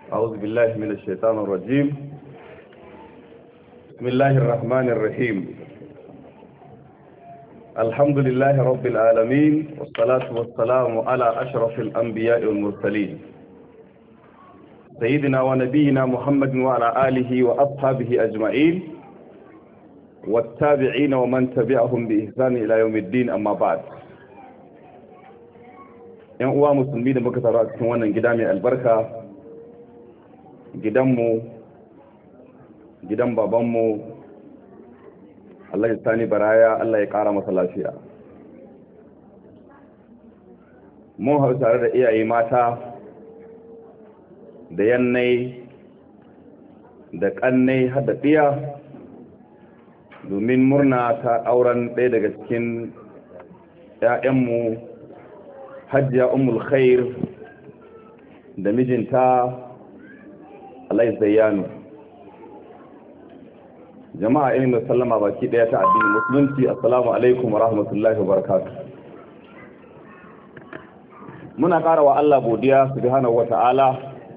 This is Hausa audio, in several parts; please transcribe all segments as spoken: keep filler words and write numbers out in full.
أعوذ بالله من الشيطان الرجيم. بسم الله الرحمن الرحيم. الحمد لله رب العالمين، والصلاة والسلام على أشرف الأنبياء والمرسلين سيدنا ونبينا محمد وعلى آله وأصحابه أجمعين والتابعين ومن تبعهم بإحسان إلى يوم الدين. أما بعد، ‘yan uwa musulmi da muka taru a cikin wannan gida mai albarka, gidanmu, gidan babanmu, Allah ya sani baraya, Allah ya ƙara masa lafiya. Mun haɗu tare da iyaye mata da yannai da ƙannai har da ɗiya domin murna ta auren ɗaya daga cikin ‘ya'yanmu, Hajiya Ummul Khair da mijinta Allah Zayyanu. Jama'a ilimin sallama baki daya ta addinin musulunci, assalamu alaikum wa rahmatullahi wa barakatuh. Muna ƙara wa Allah godiya subhanahu wa ta'ala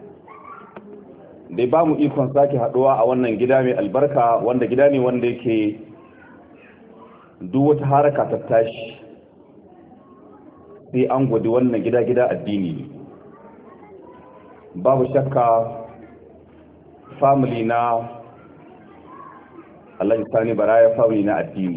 da ba mu ikon sake haɗuwa a wannan gida mai albarka, wanda gida ne wanda yake duk wata haraka ta tashi sai an gwadi wannan gida-gida addini ne. Babu shakka family na Allah Sani Baraya family na addini.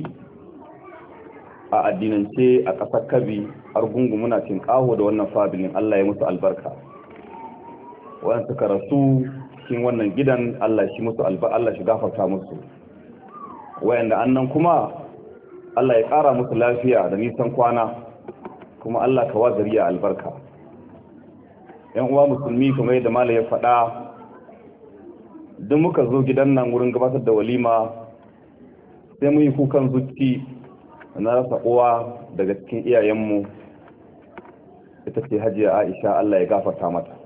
A addinance a ƙasar Kabi, Argungu muna cin ƙaho da wannan familin, Allah ya musu albarka. Waɗanda suka rasu cikin wannan gidan, Allah shi musu albarka, Allah shi gafarta musu. Waɗanda annan kuma Allah ya ƙara musu lafiya da nisan kwana, kuma Allah ka wa zariya albarka. ‘Yan uwa musulmi, kuma yadda Malam ya faɗa, duk muka zo gidan nan wurin gabatar da walima sai mun yi kukan zuci na rasa uwa daga cikin iyayenmu, ita ce Hajiya Aisha, Allah ya gafarta mata.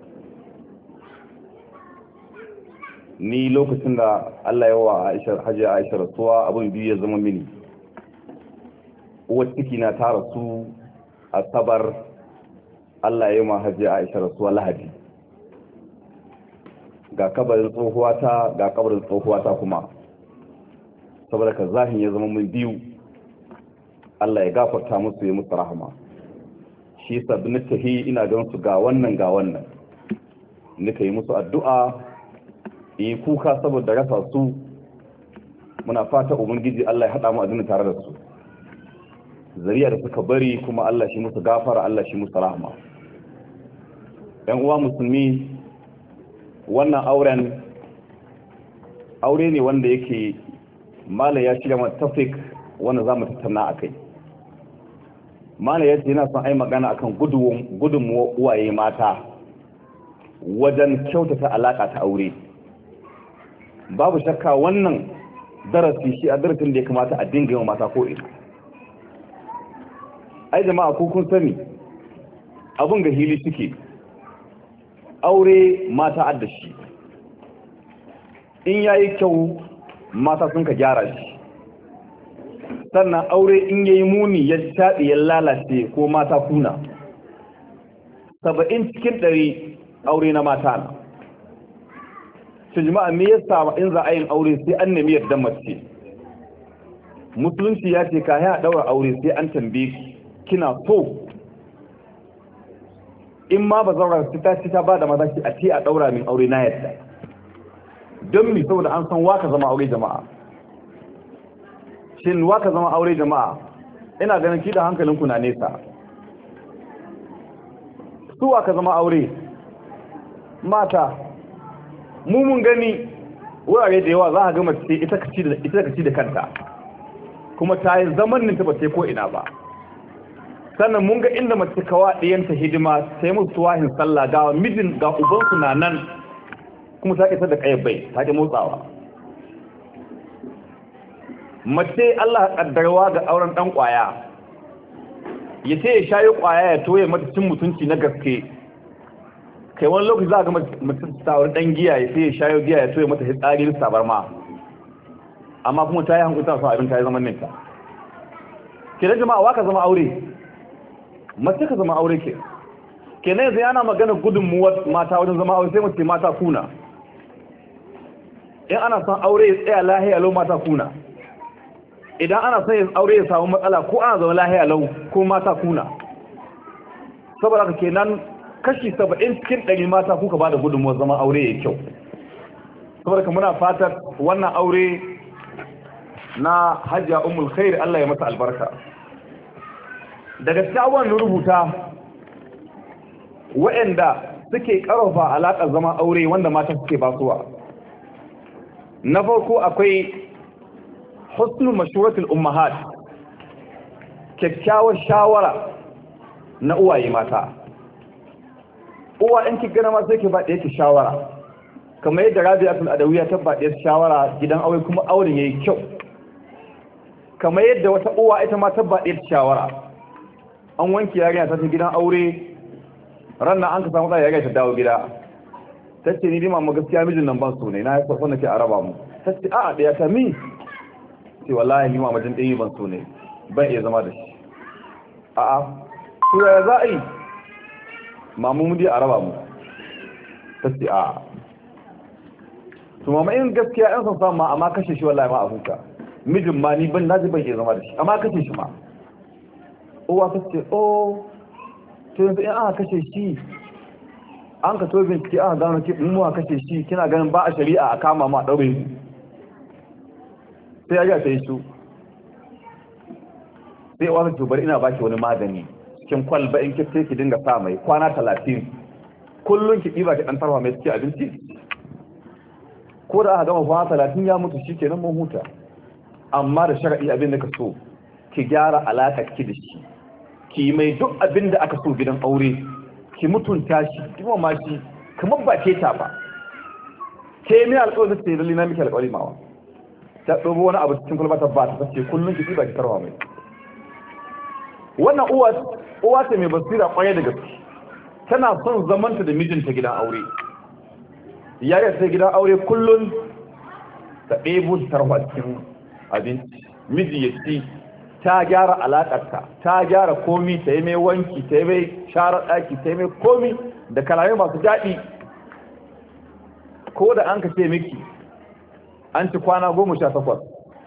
Ni lokacin da Allah ya wa Hajiya Aisha rasuwa, abin biyu ya zama mini. Uwar ciki na ta rasu Asabar, Allah ya yi ma Hajiya Aisha rasuwa Lahadi. Ga kabarin tsohuwata ga kabarin tsohuwata kuma, saboda ka zahin ya zama mun biyu. Allah ya gafarta musu, ya musu rahama. Shi sabbin tahi ina don su ga wannan ga wannan, nika yi musu addu'a, yi kuka saboda rasa su. Muna fata ubangiji Allah ya haɗa mu a tare da su, zariya da suka bari kuma Allah shi musu gafara, Allah shi musu rahama. ‘Yan uwa musulmi, wannan auren aure ne wanda yake Malam ya shirya mata tafik wanda za mu tattauna a kai. Malam ya ce yana son ai magana akan gudunmuwa uwaye mata wajen kyautata alaƙa ta aure. Babu shakka wannan darasi shi a darasin da ya kamata a dinga yawan mata ko ina. Ai jama'a, ko kun sani abun ga hili suke, aure mata adda shi, in yayi kyau mata sun ka gyara shi, sannan aure in yayi muni ya shaɗi ya lalace ko mata kuna. Saba'in cikin ɗari aure na mata na. Shi jama'a, me yasa in za a yin aure sai an nemi yadda mace? Musulunci ya ce ka ya ɗaura aure sai an tambaye ki kina so. In ma ba zaura ta ci ta ba da maza ki a ce a daura min aure na yadda. Don mi, saboda an san waka zama aure jama'a. Shin waka zama aure jama'a? Ina ganin ki da hankalinku na nesa. Su waka zama aure? Mata. Mu mun gani wurare da yawa za a ga mace ita ka ci da ita ka ci da kanta, kuma ta yi zaman nan ta ba sai ko ina ba. Sannan mun ga inda mace kawa ɗiyanta hidima sai musu tuwahin sallah, ga mijin ga ubansu na nan, kuma ta isa da ƙayyabai ta ke motsawa. Mace Allah ƙaddarwa ga auren ɗan ƙwaya, ya ce ya shayi ƙwaya ya toye mata cin mutunci na gaske. Kai wani lokaci za a ga mace ta wurin ɗan giya, ya ce ya shayo giya ya toye mata hitsari sabar ma, amma kuma ta yi hankuta sa abin ta yi zaman ninta. Ke da jama'a waka zama aure? Mace ka zama aure ke. kenan yanzu yana magana gudunmuwar mata wajen zama aure sai mu ce mata kuna in ana son aure ya tsaya lahiya lau mata kuna idan ana son aure ya samu matsala ko ana zama lahiya lau ko mata kuna saboda haka kenan kashi saba'in cikin ɗari mata kuka ba da gudunmuwar zama aure ya kyau saboda ka muna fatar wannan aure na Hajiya Ummul Khair Allah ya masa albarka daga cikin rubuta waɗanda suke ƙarfafa alaƙar zama aure wanda mata suke basuwa na farko akwai husnul mashuratul ummahat kyakkyawar shawara na uwaye mata uwa in ki gana ma sai ki ba ɗaya ki shawara kamar yadda Rabi'atul Adawiyya ta ba ɗaya shawara gidan aure kuma auren yayi kyau kamar yadda wata uwa ita ma ta ba ɗaya shawara an wanki yarinya ta gidan aure ranar an ka samu tsaye yarinya ta dawo gida ta ce ni dima ma gaskiya mijin nan ban so ne na haifar wanda ke a raba mu ta ce a'a ɗaya ta mi ce wallahi ni ma majin ɗaya ban so ne ban iya zama da shi a'a to ya za a yi mamu mu dai a raba mu ta ce a'a to mama in gaskiya yan son samu ma amma kashe shi wallahi ma a huta mijin ma ni ban naji ban iya zama da shi amma kashe shi ma uwa ta ce oh to yanzu in aka kashe shi an ka to bincike aka gano ki mu aka kashe shi kina ganin ba a shari'a a kama mu a daure mu sai ya ta yi su sai uwa ta ce bari ina baki wani magani cikin kwalba in ki ki dinga sa mai kwana talatin kullun ki diba ki dan tarwa mai cikin abinci ko da aka gama kwana talatin ya mutu shikenan mun huta amma da shar'i abin da ka so ki gyara alaka ki da shi ki mai duk abin da aka so gidan aure ki mutunta shi ki ma shi kamar ba ke ta ba ke mai alƙawari sai lalle na miki alƙawari mawa ta dobo wani abu cikin kulbata ba ta sace kullun ki ba ki tarwa mai wannan uwa uwa ce mai basira kwaye da gaske tana son zamanta da mijinta gidan aure yaya sai gidan aure kullun ta ɗebo tarwa cikin abinci miji ya ci ta gyara alaƙarta ta gyara komi ta yi mai wanki ta yi mai sharar ɗaki ta yi mai komi da kalamai masu daɗi ko da an ka ce miki an ci kwana goma sha takwas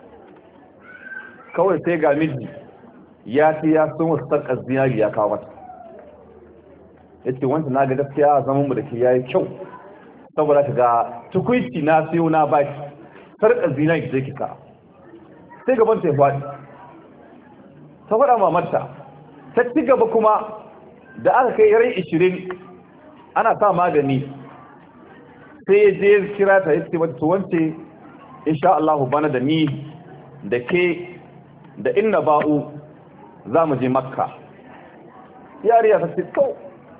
kawai sai ga miji ya ce ya sun wasu sarƙar zinari ya kawo mata ya ce wanda na ga gaskiya zaman mu da ke yayi kyau saboda ka ga tukuici na siyo na baki sarƙar zinari da ke ka sai gaban ta ya faɗi ta faɗa mamarta ta ci gaba kuma da aka kai rai ishirin ana sa magani sai ya je kira ta yace mata to wance insha Allah bana da ni da ke da inna ba'u za mu je makka yariya ta ce to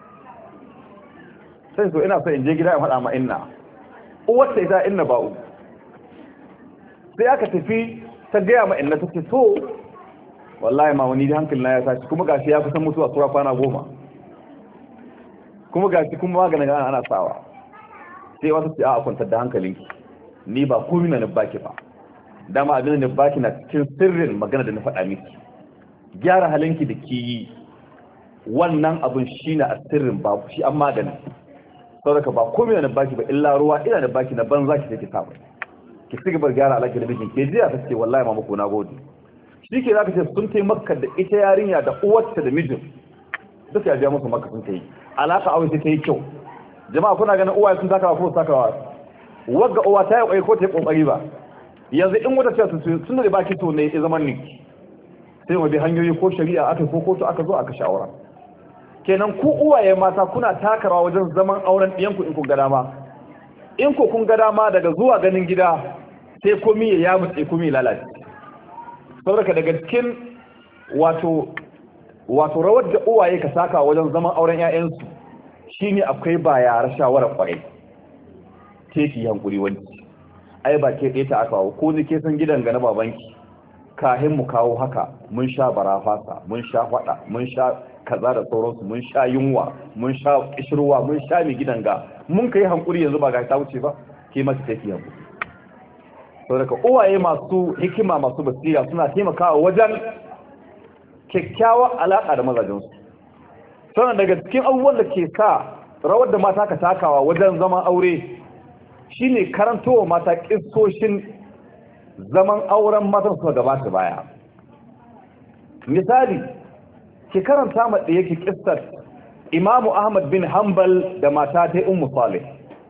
sai so ina so in je gida in faɗa ma inna uwarta ita inna ba'u sai aka tafi ta gaya ma inna ta ce to wallahi ma wani hankali na ya tashi kuma gashi ya kusan mutuwa tsura kwana goma kuma gashi kuma maganin ana ana sawa sai wata ce a kwantar da hankalinki ni ba komai na baki ba dama abin da baki na cikin sirrin magana da na faɗa miki gyara halinki da ki yi wannan abin shi na a sirrin ba shi an magani saboda ba komai na baki ba illa ruwa ina da baki na banza ki take samu ki ci gaba gyara alaƙa da mijin ke jiya ta ce wallahi mama ko na gode shi ke za ka ce sun tai makka da ita yarinya da uwarta da mijin duka ya biya musu makka sun ta yi alaƙa aure sai ta yi kyau jama'a kuna ganin uwaye sun takawa ko takawa wagga uwa ta yi ƙwai ko ta yi ƙoƙari ba yanzu in wata ce sun da baki to ne ya zaman ni sai mu bi hanyoyi ko shari'a aka ko kotu aka zo aka shawara kenan ku uwaye mata kuna takarawa wajen zaman auren ɗiyanku in kun ga dama in ku kun ga dama daga zuwa ganin gida sai komi ya yamutse komi ya lalace saboda daga cikin wato wato rawar da uwaye ka saka wajen zaman auren ƴaƴansu shine akwai ba yara shawara kwarai teki hankuri wani ai ba ke ɗaya ta aka kawo ko ne ke san gidan ga na babanki kahin mu kawo haka mun sha barafasa mun sha fada mun sha kaza da sauransu mun sha yunwa mun sha kishirwa mun sha mi gidan ga mun kai hankuri yanzu ba ga ta wuce ba ke mace teki hankuri saboda uwaye masu hikima masu basira suna taimakawa wajen kyakkyawar alaƙa da mazajensu sannan daga cikin abubuwan da ke sa rawar da mata ka takawa wajen zaman aure shine karantowa mata kissoshin zaman auren matan suka gabata baya. Misali, ki karanta ma da yake kissar Imamu Ahmad bin Hanbal da mata ta Ummu Salih.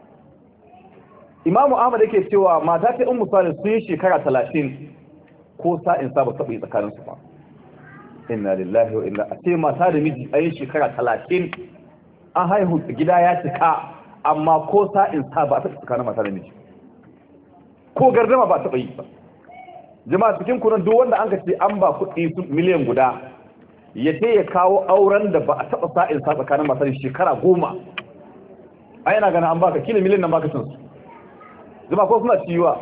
Imamu Ahmad yake cewa mata ta Ummu Salih sun yi shekara talatin ko sa'in sa ba taɓa yi tsakaninsu ba. Inna lillahi wa inna a ce mata da miji a yi shekara talatin an haihu gida ya cika amma ko sa'in sa ba a taɓa tsakanin mata da miji ko gardama ba a taɓa yi ba. Jama'a cikin kunan duk wanda an ka ce an ba kuɗi miliyan guda ya ce ya kawo auren da ba a taɓa sa'in sa tsakanin mata da shekara goma, a yana gana an baka kila miliyan nan baka cin su. Jama'a ko suna ciwa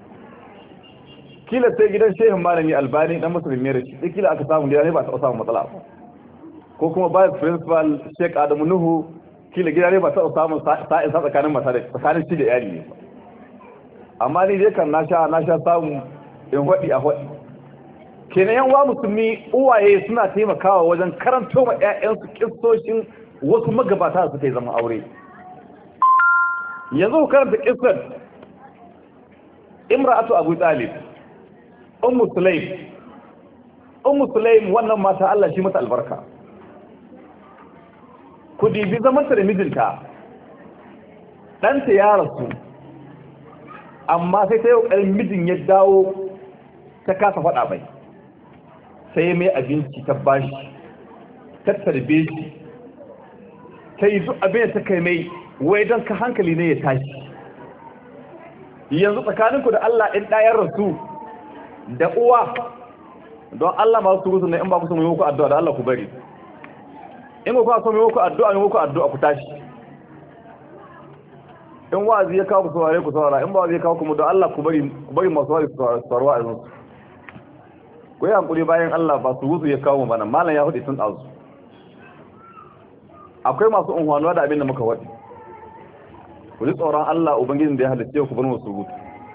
kila sai gidan shehin malami Albani dan musulmi ne shi kila aka samu gida ne ba ta samu matsala ko kuma vice principal Sheikh Adamu Nuhu kila gida ne ba ta samu sa'in sa tsakanin mata da tsakanin shi da iyali ne. Amma ni dai kan na sha na sha samu in hodi a hodi. Kenan yan wa musulmi uwaye suna taimakawa wajen karanto ma ƴaƴansu kissoshin wasu magabata da suka yi zaman aure. Yanzu karanta kissar Imra'atu Abu Talib, Ummu Sulaim. Ummu Sulaim wannan mata Allah shi mata albarka. Ku dibi zamanta da mijinta. Ɗanta ya rasu. Amma sai ta yau ƙarin mijin ya dawo ta kasa faɗa mai. Sai mai abinci ta bashi. Ta tarbe shi. Ta yi duk abin da ta kai mai wai don ka hankali ne ya tashi. Yanzu tsakaninku da Allah in ɗayar rasu da uwa don Allah masu surutu ne in ba ku so mu yi muku addu'a da Allah ku bari. In ku so mu yi muku addu'a mu muku addu'a ku tashi. In wa'azi ya kawo ku saurare ku saurara, in ba wa'azi ya kawo ku mu don Allah ku bari ku bari masu wa'azi su saurara a yanzu. Ku yi hankuri bayan Allah ba surutu ya kawo mu bana, malam ya hudu sun ɗazu. Akwai masu unhwanuwa da abin da muka waɗi. Ku ji tsoron Allah Ubangijin da ya halitta ku bar mu surutu.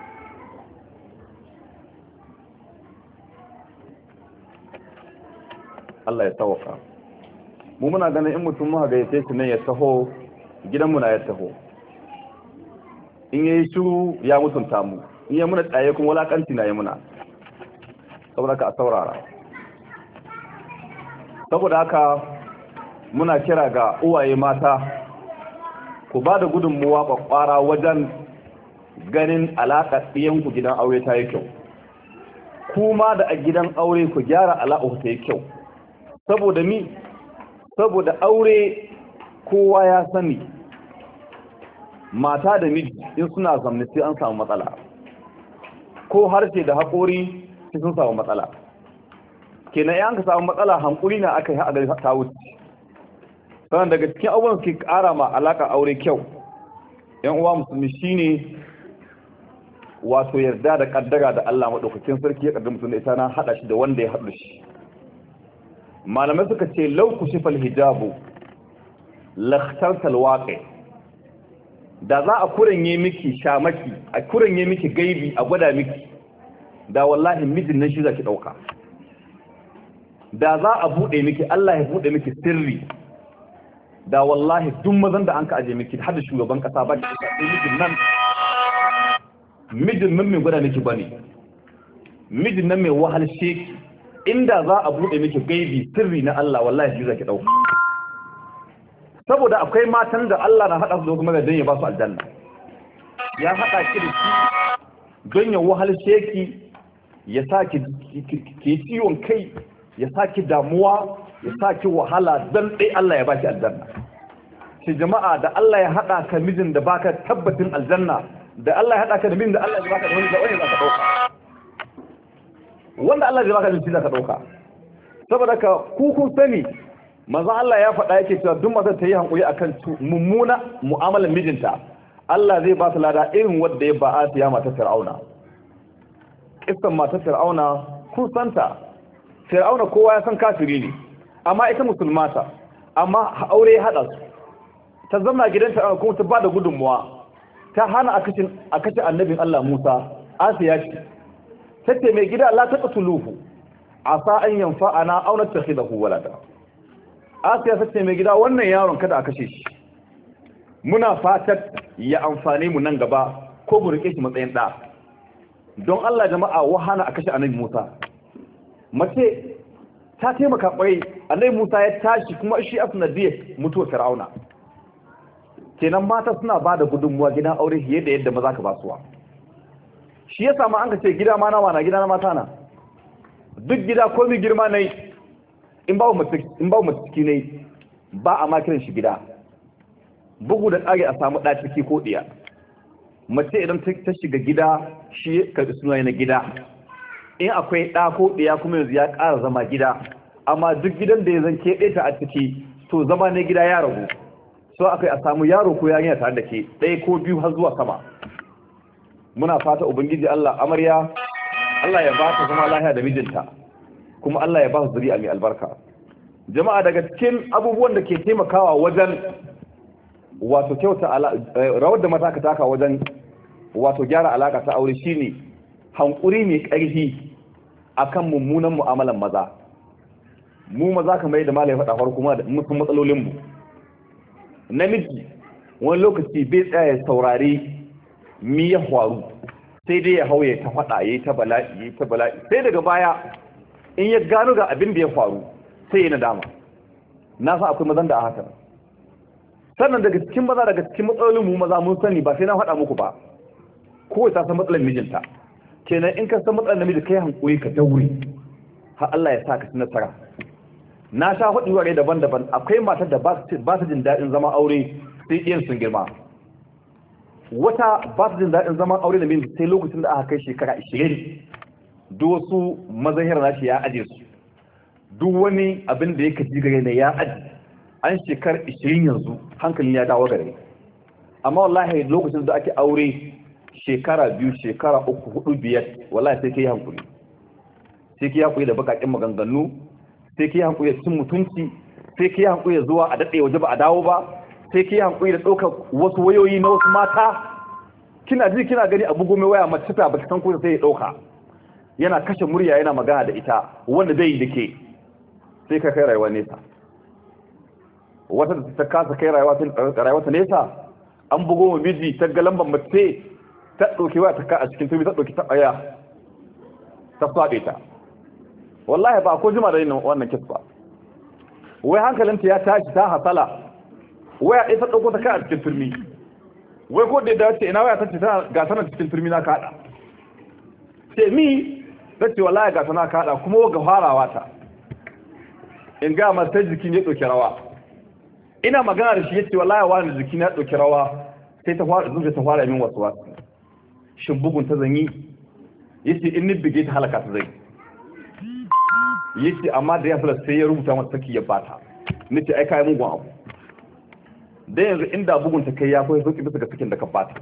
Allah ya tawaka. Mu muna ganin in mutum muka gayyace shi ne ya taho gidanmu na ya taho. In yayi shiru ya mutunta mu. In ya muna tsaye kuma walakanci na ya muna. Saboda ka a saurara. Saboda haka muna kira ga uwaye mata ku ba da gudunmuwa kwakwara wajen ganin alaƙar ɗiyanku gidan aure ta yi kyau. Kuma da a gidan aure ku gyara alaƙa ta yi kyau. Saboda mi, saboda aure kowa ya sani mata da miji in suna zamne sai an samu matsala. Ko harshe da haƙori sai sun samu matsala. Kenan yan ka samu matsala hankuri na aka yi haɗari ta wuce. Sannan daga cikin abubuwan suke ƙara ma alaƙa aure kyau, ‘yan uwa musulmi shi ne wato yarda da ƙaddara da Allah maɗaukakin sarki ya ƙaddar mutum da ita na haɗa shi da wanda ya haɗu shi. Malamai suka ce lau ku shifal hijabu lakhtartal waƙe, da za a kuranye miki shamaki, a kuranye miki gaibi a gwada miki, da wallahi mijin nan shi za ki ɗauka. Da za a buɗe miki, Allah ya buɗe miki sirri, da wallahi duk mazan da an ka aje miki har da shugaban kasa ba ki sai mijin nan mijin nan mai gwada miki bane, mijin nan mai wahalshe ki, inda za a bude miki gaibi sirri na Allah wallahi shi zaki dauka. Saboda akwai matan da Allah na hada su da kuma da ya ba su aljanna, ya hada ki da shi don ya wahalshe ki, ya saki ki ciwon kai, ya saki damuwa, ya saki wahala dan dai Allah ya baki aljanna. Shi jama'a da Allah ya hada ka mijin da baka tabbatin aljanna, da Allah ya hada ka da mijin da Allah ya baka da wani da wani zaka dauka. Wanda Allah ya baka da shi zaka dauka. Saboda ka ku kun sani manzo Allah ya faɗa yake cewa duk matar ta yi hankuri akan mummuna mu'amalar mijinta, Allah zai ba ta lada irin wanda ya ba Asiya matar Fir'auna. Kissan matar Fir'auna kun santa. Fir'auna kowa ya san kafiri ne, amma ita musulmata, amma aure ya hada su. Ta zama gidanta kuma ta bada gudunmuwa, ta hana a kashe annabin Allah Musa. Asiya ce tace mai gida Allah ta qatuluhu asa an yanfa'ana aw nattakhidahu walada. Asiya ta ce mai gida wannan yaron kada a kashe shi muna fatar ya amfane mu nan gaba ko mu rike shi matsayin da don Allah jama'a wahana a kashe annabi Musa mace ta taimaka kwai annabi Musa ya tashi kuma shi asnadiyya mutuwar Fir'auna kenan mata suna bada gudunmuwa gidan aure fiye da yadda maza ka basuwa shi yasa ma an ka ce gida ma nawa na gida na mata na duk gida komai girma ne in ba mu in ba mu ciki ne ba a ma kiran shi gida bugu da tsage a samu da ciki ko diya mace idan ta shiga gida shi ka suna na gida in akwai da ko diya kuma yanzu ya ƙara zama gida amma duk gidan da ya zan keɓe ta a ciki to zama ne gida ya ragu so akai a samu yaro ko yarinya tare da ke ɗaya ko biyu har zuwa sama muna fata ubangiji Allah amarya Allah ya ba ta zama lafiya da mijinta kuma Allah ya ba su zuri'a mai albarka jama'a daga cikin abubuwan da ke taimakawa wajen wato kyauta rawar da mata ka taka wajen wato gyara alaka ta aure shine hankuri mai ƙarfi akan mummunan mu'amalan maza mu maza kamar yadda malai faɗa farko kuma da mutum matsalolin mu namiji wani lokaci bai tsaya saurari mi ya faru sai dai ya hauye ta faɗa yayi ta bala'i yayi ta bala'i sai daga baya in ya gano ga abin da ya faru sai ya nadama na san akwai mazan da a haka sannan daga cikin maza daga cikin matsalolin mu maza mun sani ba sai na faɗa muku ba ko ta san matsalar mijinta kenan in ka san matsalar namiji kai hankuri ka daure har Allah ya saka ci nasara na sha hudu ware daban-daban akwai matar da ba su jin daɗin zama aure sai iyan sun girma wata ba su jin daɗin zaman aure da miji sai lokacin da aka kai shekara ishirin duk wasu mazahir nashi ya aje su duk wani abin da ya kaji gare ne ya aje an shekar ishirin yanzu hankalin ya dawo gare amma wallahi lokacin da ake aure shekara biyu shekara uku hudu biyar wallahi sai kai hankuli sai kai hankuli da bakakin maganganu sai kai hankuli da cin mutunci sai kai hankuli da zuwa a daɗe waje ba a dawo ba sai kai hankuli da ɗaukar wasu wayoyi na wasu mata kina ji kina gani abu gome waya mace ta baki san ko sai ya ɗauka yana kashe murya yana magana da ita wanda zai yi dake sai ka kai rayuwa nesa wata da ta kasa kai rayuwa ta rayuwa ta nesa an bugo mu miji ta ga lambar mace ta ɗauki waya ta ka a cikin tubi ta ɗauki ta aya ta faɗe ta wallahi ba ko jima da yin wannan kis ba wai hankalinta ya tashi ta hasala waya ɗaya ta ɗauko ta ka a cikin turmi wai ko da ya dace ina waya ta ce tana ga sanar cikin turmi na kaɗa ce mi ta ce wallahi ga sana kaɗa kuma ga farawa ta in ga mata jikin ya ɗauki rawa ina magana da shi ya ce wallahi wani jikin ya ɗauki rawa sai ta fara zuciya ta fara min wasu wasu shin bugun ta zanyi yace in ni bige ta halaka ta zai yace amma da ya fara sai ya rubuta mata saki ya bata nace ai kai mugun abu dan yanzu inda bugun ta kai ya koyi sauki bisa ga sakin da ka bata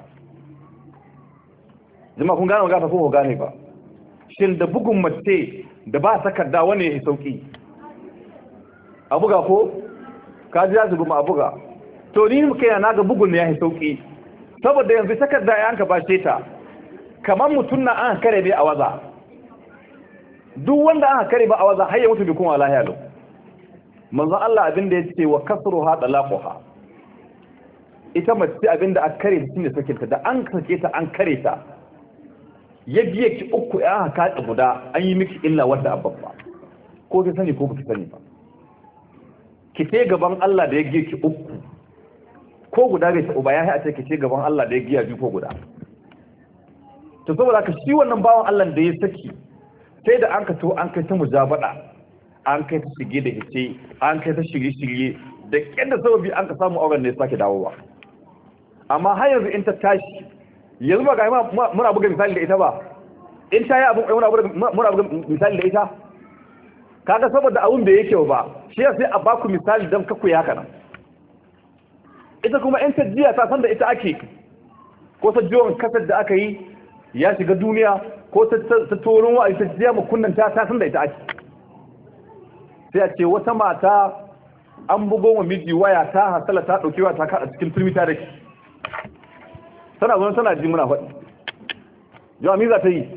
jama'a kun gane magana ko ko gane ba shin da bugun mace da ba takarda wane ya sauki a buga ko ka ji ya zuguma a buga to ni kai na ga bugun ne ya sauki saboda yanzu takarda ya anka bashe ta kamar mutum na an kare bai a waza duk wanda aka kare ba a waza har ya mutu bi kuma lahiya lo manzon Allah abinda ya ce wa kasruha talaquha ita mace abinda aka kare ta shine sakin ta da an sake ta an kare ta ya biye ki uku ya aka kada guda an yi miki illa wanda abba ko ki sani ko ki sani ba ki ce gaban Allah da ya giye ki uku ko guda bai ta uba ya a ce ki ce gaban Allah da ya giya biyu ko guda to saboda ka shi wannan bawan Allah da ya saki sai da an ka to an kai ta mujabada an kai ta shige da hice an kai ta shirye-shirye da kyanda sababi an ka samu auren ne ya sake dawowa amma har yanzu in ta tashi yanzu ba ga muna buga misali da ita ba in ta yi abu muna buga misali da ita kaga saboda abun da yake ba shi ya sai a baku misali don kaku ya haka nan ita kuma in ta jiya ta san da ita ake ko ta jiwon kasar da aka yi ya shiga duniya ko ta toron wa ita jiya makunnan ta ta san da ita ake sai a ce wata mata an bugo wa miji waya ta hasala ta dauki wa ta kada cikin turmi ta dake tana zo tana ji muna faɗi yau mi za ta yi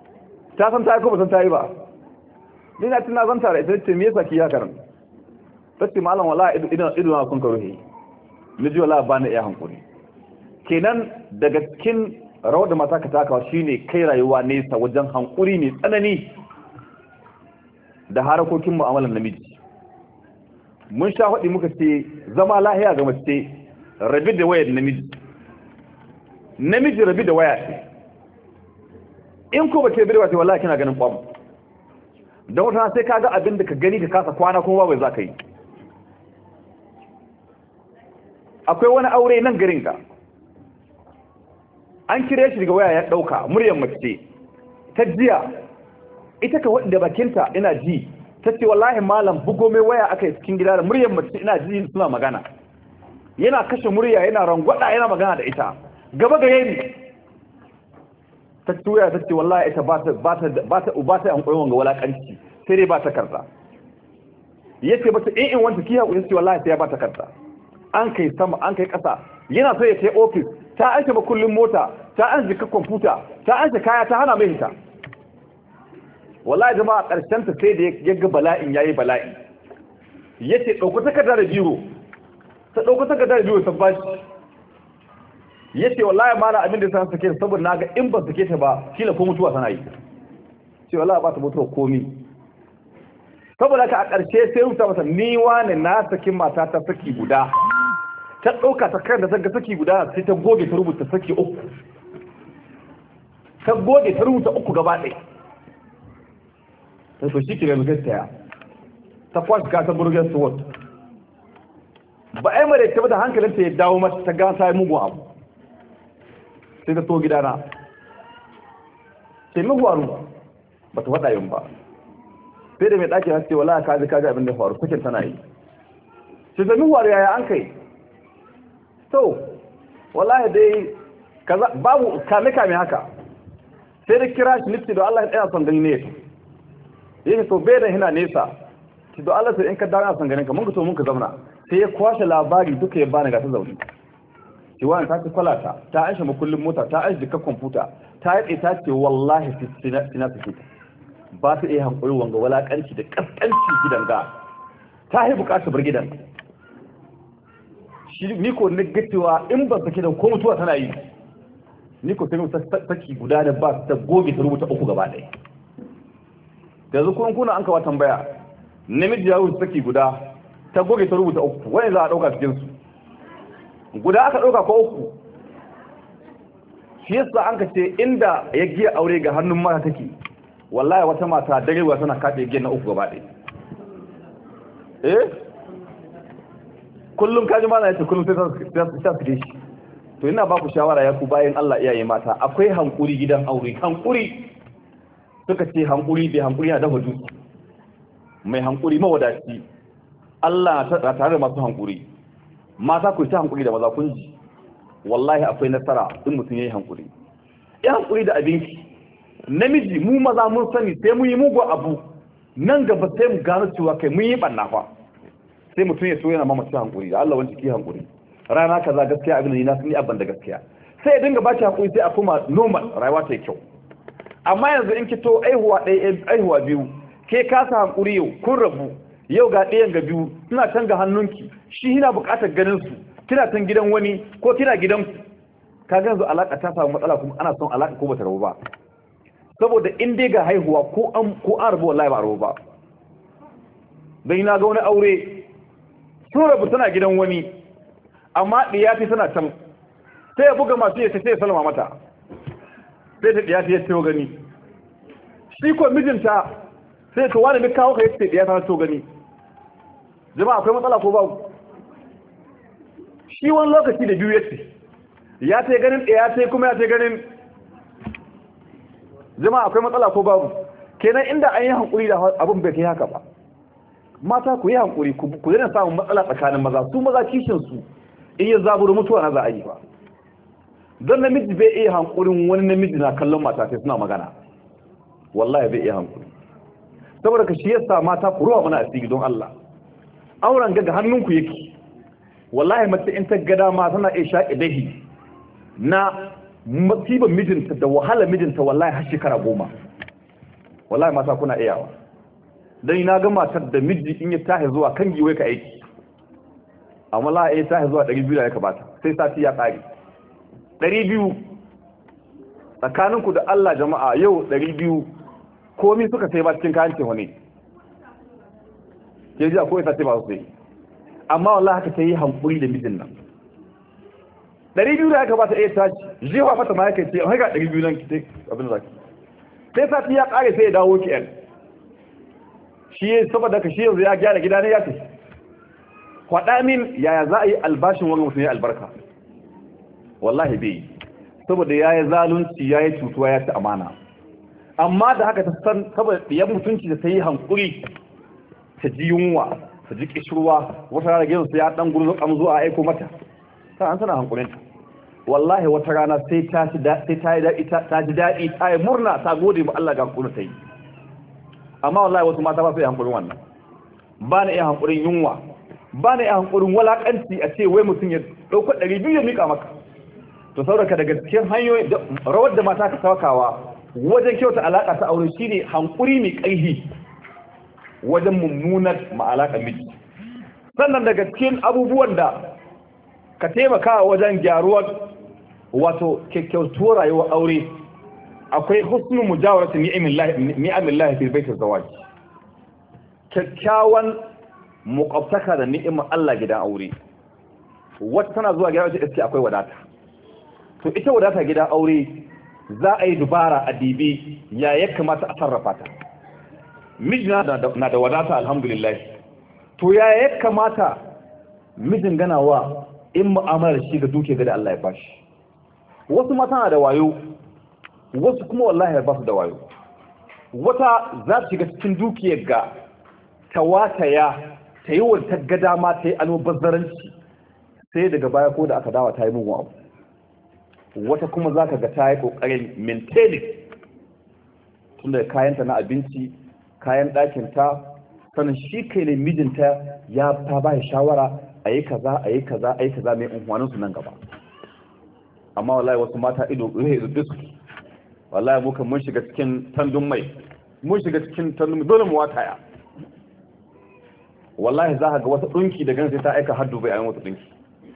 ta san ta yi ko ba san ta yi ba ni na tuna zan tare ita ce me yasa ki ya karan sai malam wallahi idan idan kun karuhe miji wallahi ba na iya hankuri kenan daga cikin rawar da mata ka takawa shine kai rayuwa nesa wajen hankuri ne tsanani da harakokin mu'amalar namiji. Mun sha faɗi muka ce zama lahiya ga mace rabi da wayar namiji namiji rabi da waya ce in ko bace bi da wata wallahi kina ganin kwam don wata sai kaga abin da ka gani ka kasa kwana kuma ba za ka yi. Akwai wani aure nan garin ka an kire shi daga waya ya dauka muryar mace ta jiya ita ka wadda bakinta ina ji tace wallahi malam bugo mai waya akai cikin gida da muryar mace ina ji suna magana yana kashe murya yana rangwada yana magana da ita gaba ga yayi ta tuya tace wallahi ita ba ta ba ta ba ta ba ta an koyon ga walakanci sai dai ba ta karta yace ba ta in in wanta kiya ko yace wallahi sai ya ba ta karta an kai sama an kai kasa yana so ya kai office ta aika ba kullum mota ta an jika kwamfuta ta an kaya ta hana mai hita wallahi jama'a karshen ta sai da ya ga bala'in yayi bala'i yace dauko takarda da biro ta dauko takarda da biro ta bashi yace wallahi mala abin da san sake saboda naga in ba sake ta ba kila ko mutuwa tana yi ce wallahi ba ta mutuwa komi saboda ka a karshe sai rubuta mata ni wani na saki mata ta saki guda ta ɗauka ta kan da ta ga saki guda sai ta goge ta rubuta saki uku ta goge ta rubuta uku gaba ɗaya ta so shi kira gaskiya ta kwashi gasa burgen sword ba ai mare ta bata hankalinta ya dawo mata ta gasa ya mugun abu sai ta to gidana sai mugu aru ba ta faɗa yin ba sai da mai ɗaki ya ce wala kaji kaji abin da faru sakin tana yi sai ta mugu aru yaya an kai to wallahi dai kaza babu kame kame haka sai da kira shi lifti da Allah ya tsaya son gani ne yake to bai da hina nesa ki da Allah sai in ka dawo son ganin ka mun ka to mun ka zauna sai ya kwashe labari duka ya bani ga ta zauni ki wani ta kwalata ta aisha mu kullum mota ta aisha ka computer ta yi ta ce wallahi sina sina take ba ta iya hankuri wanga walakanci da kaskanci gidan ga ta yi bukatar bar gidan shi ni ko ne gacewa in ba sake da ko mutuwa tana yi ni ko sai mu saki guda da ba ta goge ta rubuta uku gaba ɗaya yanzu kun kuna an kawo tambaya namiji ya rubuta saki guda ta goge ta rubuta uku wani za a ɗauka cikin su guda aka ɗauka ko uku shi yasa an ka ce inda ya giya aure ga hannun mata take wallahi wata mata darewa tana kaɗe giya na uku gaba ɗaya eh kullum kaji mana yace kullum sai ta ta shi to ina ba ku shawara ya ku bayan Allah iyaye mata akwai hankuri gidan aure hankuri suka ce hankuri bai hankuri na dafa dutse mai hankuri mawadaci Allah ta tare da masu hankuri mata ku ta hankuri da maza kun ji wallahi akwai nasara in mutum yayi hankuri ya hankuri da abinki namiji mu maza mun sani sai mu yi mugu abu nan gaba sai mu gano cewa kai mun yi banna fa sai mutum ya so yana mamaci hankuri da Allah wanda ke hankuri rana kaza gaskiya abin da ni na sani abban da gaskiya sai ya dinga ba ki hankuri sai a kuma normal rayuwa ta kyau amma yanzu in kito aihuwa ɗaya aihuwa biyu ke kasa hankuri yau kun rabu yau ga ɗayan ga biyu suna can ga hannunki shi yana buƙatar ganin su kina can gidan wani ko kina gidan ku ka ga yanzu alaka ta samu matsala kuma ana son alaka ko bata rabu ba saboda in dai ga haihuwa ko an ko an rabu wallahi ba rabu ba dan ina ga wani aure sun rabu tana gidan wani amma ɗiyati tana can sai ya buga masu yace sai ya salama mata sai ta ɗiyati ya ce gani shi ko mijinta sai ta wani mai kawo ka yace ɗiyati ta to gani jama'a akwai matsala ko babu shi wani lokaci da biyu yace ya ce ganin ɗiyati kuma ya ce ganin jama'a akwai matsala ko babu kenan inda an yi hankuri da abin bai kai haka ba mata ku yi hankuri ku daina samun matsala tsakanin maza su maza kishin su in ya zaburu mutuwa na za a yi ba don namiji bai iya hankurin wani namiji na kallon mata sai suna magana wallahi bai iya hankuri saboda ka shi yasa mata ku ruwa mana asiri don Allah auren ga hannunku yake wallahi mace in ta gada ma tana iya shaƙi dahi na musibar mijinta da wahala mijinta wallahi har shekara goma wallahi mata kuna iyawa dan na ga matar da miji in ya tahi zuwa kan giwai ka aiki amma la ya tahi zuwa ɗari biyu da ya kabata sai sati ya ƙare ɗari biyu tsakaninku da Allah jama'a yau ɗari biyu komi suka sai ba cikin kayan cewa ne ke ji akwai sace ba su sai amma wallahi haka ta yi hankuri da mijin nan ɗari biyu da ya kamata iya tashi jewa fata ma ya kai ce a haika ɗari biyu nan ki abin zaki sai sati ya ƙare sai ya dawo ki yan shi ya saboda ka shi yanzu ya gyara gida ne ya ce faɗa min yaya za a yi albashin wani mutum ya albarka wallahi bai saboda ya yi zalunci ya yi cutuwa ya ci amana amma da haka ta san saboda ɗiyan mutunci da ta yi hankuri ta ji yunwa ta ji kishirwa wata rana gidan su ya ɗan gurzo kamzo a aiko mata ta an tana hankulinta wallahi wata rana sai ta ji daɗi ta ji daɗi ta yi murna ta gode ma Allah ga hankulin ta yi amma wallahi wasu mata ba su yi hankulin wannan ba na iya hankulin yunwa ba na iya hankulin walakanci a ce wai mutum ya ɗauka ɗari biyu ya miƙa maka to sauraka daga cikin hanyoyi rawar da mata ka saukawa wajen kyauta alaƙa ta aure shine hankuri mai ƙarfi wajen mummunar ma'alaƙa miji sannan daga cikin abubuwan da ka taimaka wajen gyaruwar wato kyakkyautuwar rayuwar aure akwai husnul mujawarati ni'amillahi fil bait az-zawaj kyakkyawan muqaftaka da ni'imar Allah gidan aure wata tana zuwa gidan aure akwai wadata to ita wadata gidan aure za a yi dubara a dibi ya ya kamata a sarrafa ta mijina na da wadata alhamdulillah to ya ya kamata mijin ganawa in mu'amalar shi ga duke ga da Allah ya bashi wasu mata na da wayo wasu kuma wallahi ba su da wayo wata za ta shiga cikin dukiyar ga ta wataya ta yi wata gada ma ta yi almubazzaranci sai daga baya ko da aka dawa ta yi mugun abu wata kuma za ka ga ta yi ƙoƙarin maintaining tun da kayanta na abinci kayan ɗakinta sannan shi kai ne mijinta ya ta ba shawara a yi kaza a yi kaza a yi kaza mai unhwaninsu nan gaba amma wallahi wasu mata ido ruhe ido su wallahi muka mun shiga cikin tandun mai mun shiga cikin tandun mai dole mu wataya wallahi za ka ga wata ɗunki da gan sai ta aika haddu bai a yin wata ɗunki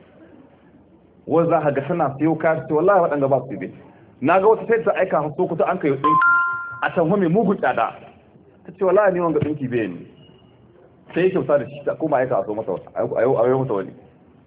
wanda za ka ga tana siyo kayan ce wallahi waɗanda ba su yi na ga wata sai ta aika haso kuta an kai ɗinki a can mai mugun tsada ta ce wallahi ni wanga ɗinki bai ne sai ya kyauta da shi ta kuma aika a so mata a yau mata wani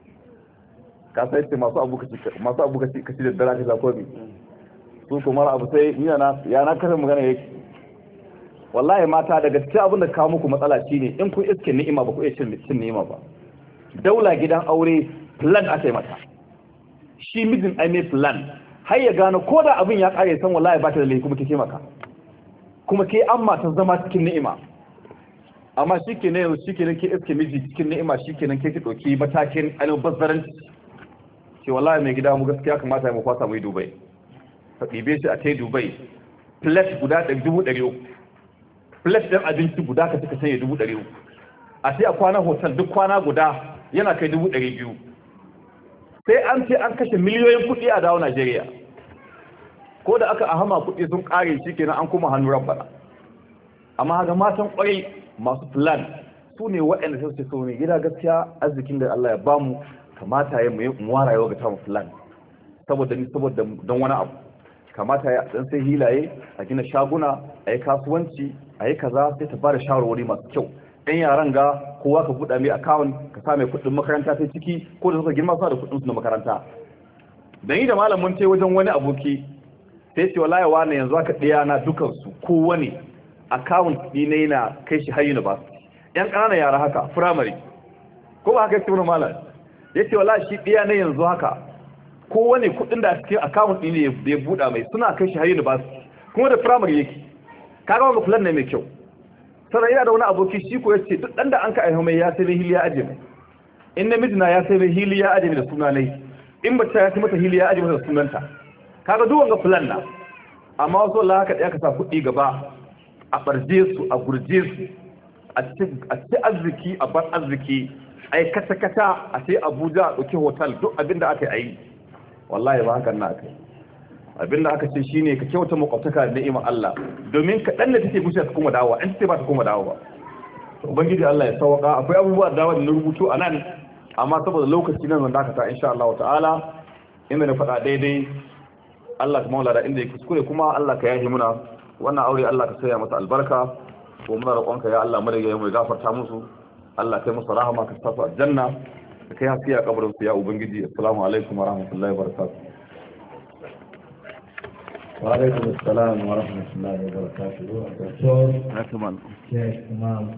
ka sai ce masu abu masu abu kaci da dara ta ko bi su kuma abu sai ni na ya na karin magana yake wallahi mata daga cikin abin da kawo muku matsala shine in kun iske ni'ima ba ku iya cin ni'ima ba daula gidan aure plan aka yi mata shi mijin ai mai plan har ya gano ko da abin ya kare san wallahi ba ta da laifi kuma kike maka kuma ke amma ta zama cikin ni'ima amma shike ne yanzu shike ne ke iske miji cikin ni'ima shike ne ke ki dauki matakin almubazzaranci ce wallahi mai gida mu gaskiya kamata ya mu kwasa mu yi Dubai ka dibe shi a tai Dubai plate guda dubu ɗari uku plate ɗin abinci guda ka cika sanya dubu ɗari uku a sai a kwana hotel duk kwana guda yana kai dubu ɗari biyu sai an ce an kashe miliyoyin kuɗi a dawo Najeriya ko da aka ahama kuɗi sun ƙare shi kenan an kuma hannu rabbana amma haka matan ƙwarai masu plan su ne waɗanda sai su so ne gida gaskiya arzikin da Allah ya bamu kamata ya mu wara yau ga tamu plan saboda ni saboda don wani abu kamata ya dan sai hilaye a gina shaguna a yi kasuwanci a yi kaza sai ta fara shawarwari masu kyau ɗan yaran ga kowa ka buɗa mai account ka sa mai kuɗin makaranta sai ciki ko da suka girma suna da kuɗin su na makaranta da ni da malamin ce wajen wani aboki sai ce wallahi wani yanzu aka ɗaya na dukan su kowane account ɗina yana kai shi har university yan ƙananan yara haka primary ko ba haka yake wani malam ya ce wallahi shi ɗaya na yanzu haka kowane kuɗin da cikin account ɗin ne ya buɗa mai suna kai shi har university kuma da primary yake kaga wani plan ne mai kyau sannan yana da wani aboki shi ko ya ce duk ɗan da an ka aihu mai ya sai mai hili ya aje mai in namiji na ya sai mai hili ya aje mai da suna nai in mace ya sai mata hili ya aje mata da sunanta kaga duk wanga plan na amma wasu Allah haka ɗaya ka sa kuɗi gaba a ɓarje su a gurje su a ci arziki a bar arziki a yi kata-kata a sai Abuja a ɗauki hotel duk abinda aka yi wallahi ba hakan na aka yi abinda aka ce shine ka kyauta makwabtaka da ni'imar Allah domin ka dan da take bushe ta kuma dawowa in ce ba ta kuma dawowa ubangiji Allah ya sauka. Akwai abubuwa da wanda na rubutu a nan amma saboda lokaci nan zan dakata insha Allah ta'ala, inda na faɗa daidai Allah ka maula da inda ya kuskure kuma Allah ka yahi muna wannan aure, Allah ka saya masa albarka, ko muna roƙonka ya Allah mu rage mu gafarta musu, Allah kai musu rahama, ka sa su aljanna, ka kai hafiya kabarin su ya ubangiji. Assalamu alaikum wa rahmatullahi wa barakatuh. Wa alaikum assalam wa rahmatullahi wa barakatuh.